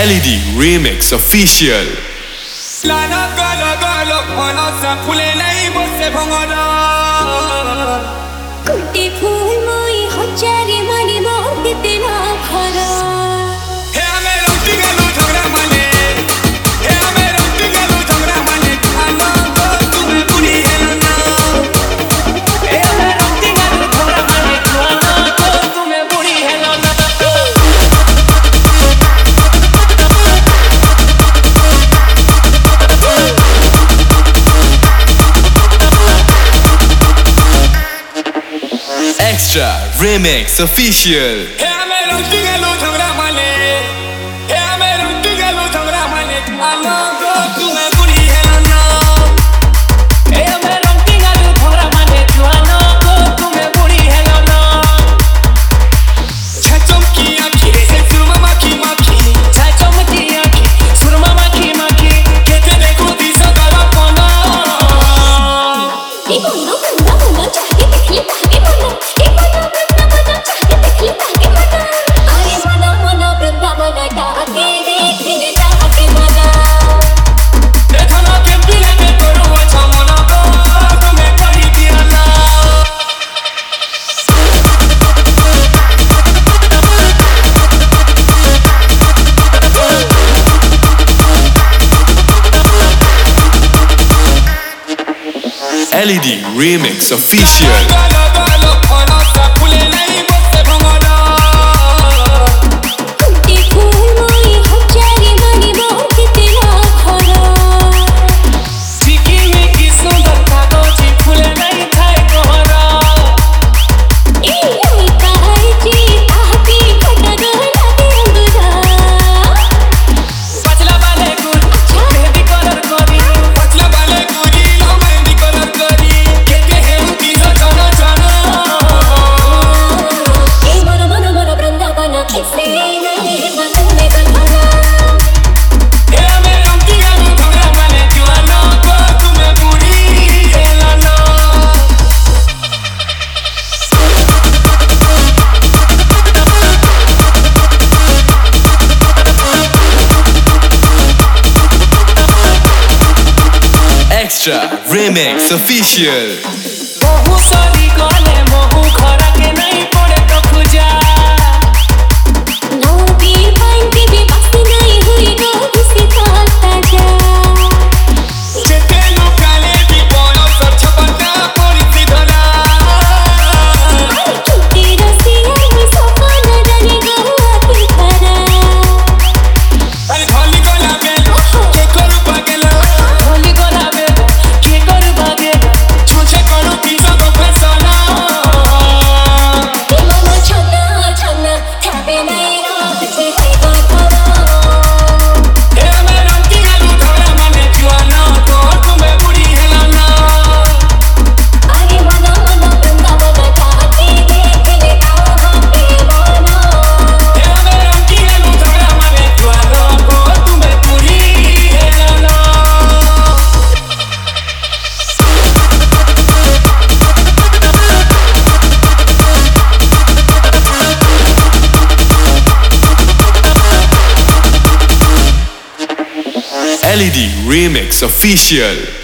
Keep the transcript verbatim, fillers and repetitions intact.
L E D Remix Official. Lana gala gala khana sa phule nahi bose bhangara कुटी फूल मोई Hazare money बहुत तेरा भरा हे हमें रोटी गलो झगड़ा माने हे हमें रोटी गलो झगड़ा माने खाना तो तुम्हें बुरी है ना हे हमें रोटी गलो झगड़ा माने खाना तो तुम्हें बुरी है ना Extra Remix Official. हे हमें रोटी गलो झगड़ा माने हे हमें रोटी गलो झगड़ा माने खाना तो तुम्हें बुरी है ना हे हमें रोटी गलो झगड़ा माने खाना तो तुम्हें बुरी है ना छचम की आँखी रे सुरमा माखी माखी छचम की आँखी सुरमा माखी माखी कहते देखो दिशा गला पाना ये बोलो बंदा बोलो चाहे देख ले ताके बोलो ये बोलो बंदा बोलो चाहे देख ले ताके बोलो अरे मना मना बंदा मना ताके देख ले ताके मना देखो ना के पीले पे करो अच्छा मना तो तुम्हें करी दिया ना L E D Remix Official. गलो गलो खाना सा फूले नहीं बसे भंगड़ा कुटी फूल मोई हजारे मनी बहुत तेरा भरा चिकी मिकी सुंदर कागजी फूले नहीं थाए कोहरा ए ओई काहे जी ताती फटा गला दे अंगुरा पतला वाले गुड़ मेहंदी कलर करी पतला वाले गुड़ी लो मेहंदी कलर करी कहते हैं किसा जाना जाना ए मनो मनो मनो वृंदावन किसे नहीं मन में बंधना हे हमें रोटी गलो झगड़ा माने दीवाना को तुम्हें बुरी है ना Extra Remix Official. बहु सारी गाले बहु खरा के नहीं पड़े तो खुजा नो पी पाइंटी भी बस नहीं हुई नो किसी ताता जा जेते लुकाले दी बोलो सब छपटा पड़ी सी धरा छुट्टी रसिया में सपन डरे गोवा की खरा अरे धोली गोला बेलो के करू पागला धोली गोला बेलो के करू पागला छुछे करू किसा को फसाना ए मनो छना छना थाबे नहीं रात से है बातरा हे हमें रोटी गलो झगड़ा माने दीवाना तो तुम्हें बुरी है ना अरे मनो मनो वृंदावन ताके देख ले ताके मना हे हमें रोटी गलो झगड़ा माने दीवाना तो तुम्हें बुरी है ना L E D Remix Official.